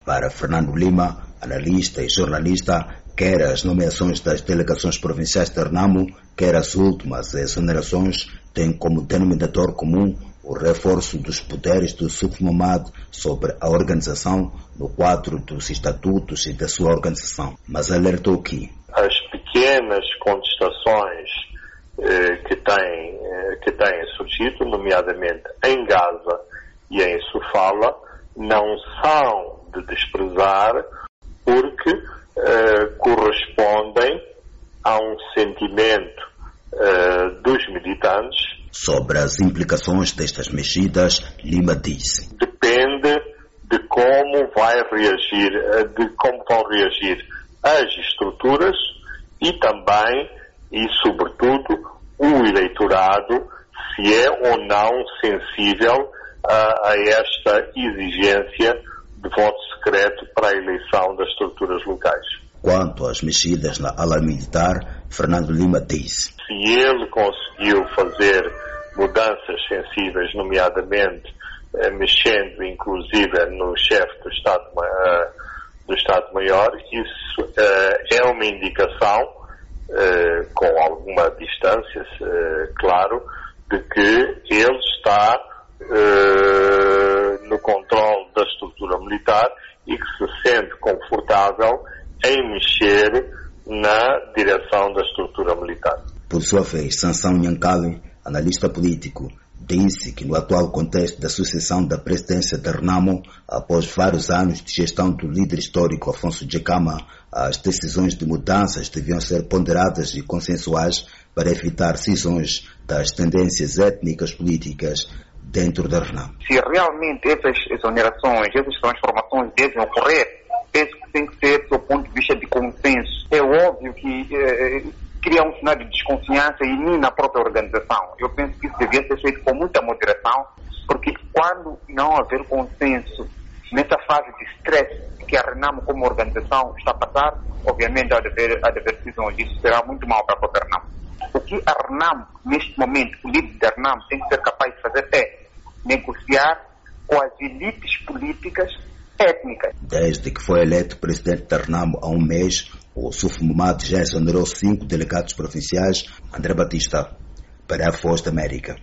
Para Fernando Lima, analista e jornalista, quer as nomeações das delegações provinciais de Renamo, quer as últimas exonerações, têm como denominador comum o reforço dos poderes do Sufmamad sobre a organização no quadro dos estatutos e da sua organização. Mas alertou que as pequenas contestações que têm surgido, nomeadamente em Gaza e em Sofala, não são de desprezar, porque correspondem a um sentimento dos militantes. Sobre as implicações destas mexidas, Lima disse: Depende de como vão reagir as estruturas e também e sobretudo o eleitorado, se é ou não sensível a esta exigência de voto secreto para a eleição das estruturas locais. Quanto às mexidas na ala militar, Fernando Lima disse: se ele conseguiu fazer mudanças sensíveis, nomeadamente mexendo inclusive no chefe do Estado-Maior, isso é uma indicação, com alguma distância, claro, de que ele está no controle da estrutura militar e que se sente confortável em mexer na direção da estrutura militar. Por sua vez, Sansão Nhankali, analista político, disse que no atual contexto da sucessão da presidência de Renamo, após vários anos de gestão do líder histórico Afonso Djekama, as decisões de mudanças deviam ser ponderadas e consensuais para evitar cisões das tendências étnicas políticas dentro da Renamo. Se realmente essas exonerações, essas transformações devem ocorrer, penso que tem que ser do ponto de vista de consenso. É óbvio que cria um cenário de desconfiança e nem na própria organização. Eu penso que isso devia ser feito com muita moderação, porque quando não haver consenso nessa fase de estresse que a Renamo como organização está a passar, obviamente há de haver decisões. Isso será muito mal para a própria Renamo. O que a Renamo, neste momento, o líder da Renamo tem que ser capaz de fazer é negociar com as elites políticas étnicas. Desde que foi eleito presidente da Renamo há um mês, o Sufmamad já exonerou 5 delegados provinciais. André Batista, para a Voz da América.